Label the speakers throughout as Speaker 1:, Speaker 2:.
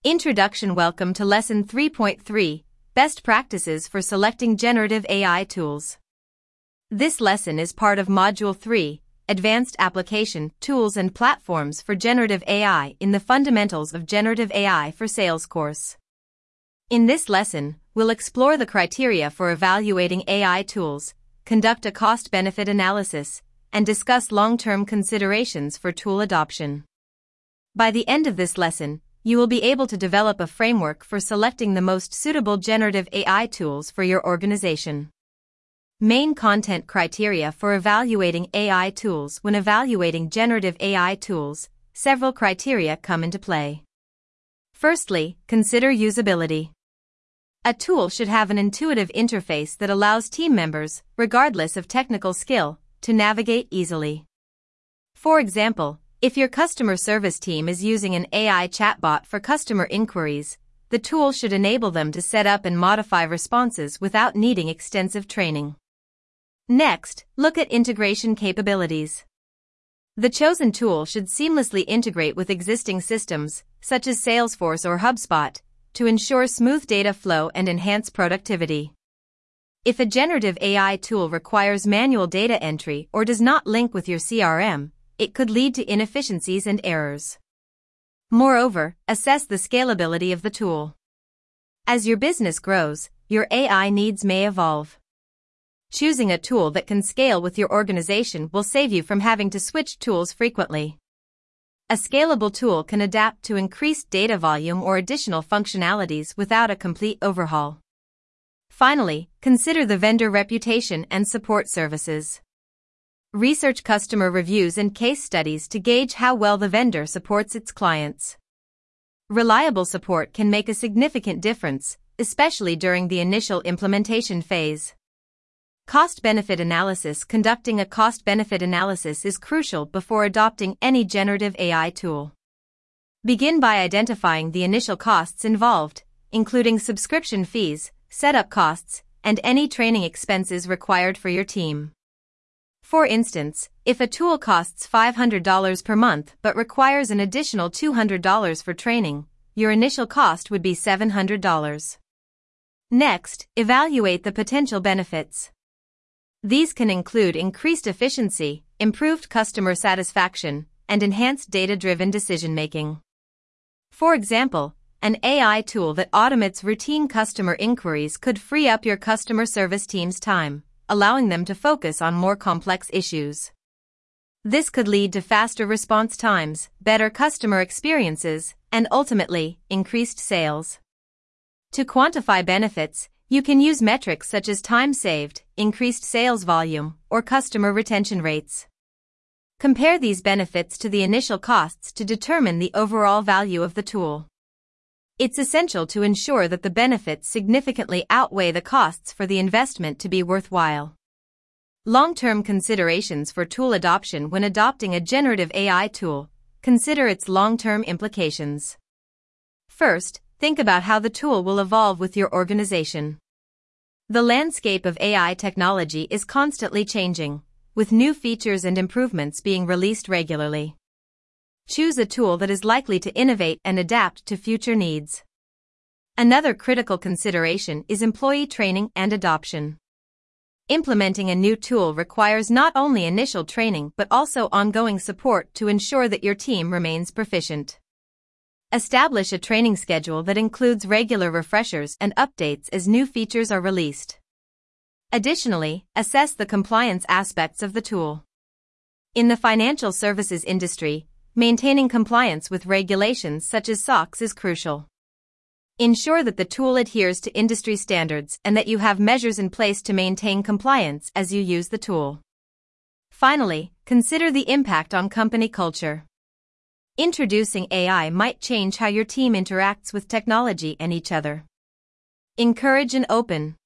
Speaker 1: Introduction. Welcome to Lesson 3.3, Best Practices for Selecting Generative AI Tools. This lesson is part of Module 3, Advanced Application, Tools and Platforms for Generative AI in the Fundamentals of Generative AI for Sales course. In this lesson, we'll explore the criteria for evaluating AI tools, conduct a cost-benefit analysis, and discuss long-term considerations for tool adoption. By the end of this lesson, you will be able to develop a framework for selecting the most suitable generative AI tools for your organization. Main content criteria for evaluating AI tools. When evaluating generative AI tools, several criteria come into play. Firstly, consider usability. A tool should have an intuitive interface that allows team members, regardless of technical skill, to navigate easily. For example, if your customer service team is using an AI chatbot for customer inquiries, the tool should enable them to set up and modify responses without needing extensive training. Next, look at integration capabilities. The chosen tool should seamlessly integrate with existing systems, such as Salesforce or HubSpot, to ensure smooth data flow and enhance productivity. If a generative AI tool requires manual data entry or does not link with your CRM, it could lead to inefficiencies and errors. Moreover, assess the scalability of the tool. As your business grows, your AI needs may evolve. Choosing a tool that can scale with your organization will save you from having to switch tools frequently. A scalable tool can adapt to increased data volume or additional functionalities without a complete overhaul. Finally, consider the vendor reputation and support services. Research customer reviews and case studies to gauge how well the vendor supports its clients. Reliable support can make a significant difference, especially during the initial implementation phase. Cost-benefit analysis. Conducting a cost-benefit analysis is crucial before adopting any generative AI tool. Begin by identifying the initial costs involved, including subscription fees, setup costs, and any training expenses required for your team. For instance, if a tool costs $500 per month but requires an additional $200 for training, your initial cost would be $700. Next, evaluate the potential benefits. These can include increased efficiency, improved customer satisfaction, and enhanced data-driven decision-making. For example, an AI tool that automates routine customer inquiries could free up your customer service team's time, allowing them to focus on more complex issues. This could lead to faster response times, better customer experiences, and ultimately, increased sales. To quantify benefits, you can use metrics such as time saved, increased sales volume, or customer retention rates. Compare these benefits to the initial costs to determine the overall value of the tool. It's essential to ensure that the benefits significantly outweigh the costs for the investment to be worthwhile. Long-term considerations for tool adoption. When adopting a generative AI tool, consider its long-term implications. First, think about how the tool will evolve with your organization. The landscape of AI technology is constantly changing, with new features and improvements being released regularly. Choose a tool that is likely to innovate and adapt to future needs. Another critical consideration is employee training and adoption. Implementing a new tool requires not only initial training but also ongoing support to ensure that your team remains proficient. Establish a training schedule that includes regular refreshers and updates as new features are released. Additionally, assess the compliance aspects of the tool. In the financial services industry, maintaining compliance with regulations such as SOX is crucial. Ensure that the tool adheres to industry standards and that you have measures in place to maintain compliance as you use the tool. Finally, consider the impact on company culture. Introducing AI might change how your team interacts with technology and each other. Encourage an open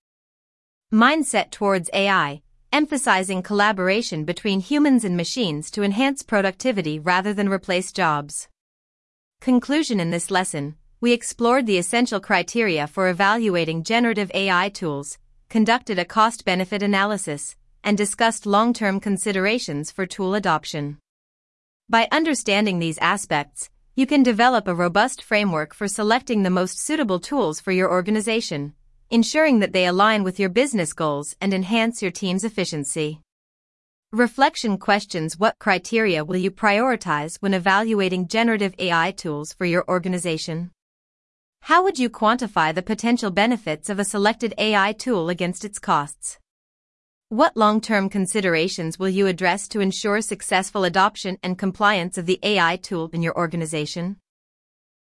Speaker 1: mindset towards AI, emphasizing collaboration between humans and machines to enhance productivity rather than replace jobs. Conclusion. In this lesson, we explored the essential criteria for evaluating generative AI tools, conducted a cost-benefit analysis, and discussed long-term considerations for tool adoption. By understanding these aspects, You can develop a robust framework for selecting the most suitable tools for your organization, ensuring that they align with your business goals and enhance your team's efficiency. Reflection questions: what criteria will you prioritize when evaluating generative AI tools for your organization? How would you quantify the potential benefits of a selected AI tool against its costs? What long-term considerations will you address to ensure successful adoption and compliance of the AI tool in your organization?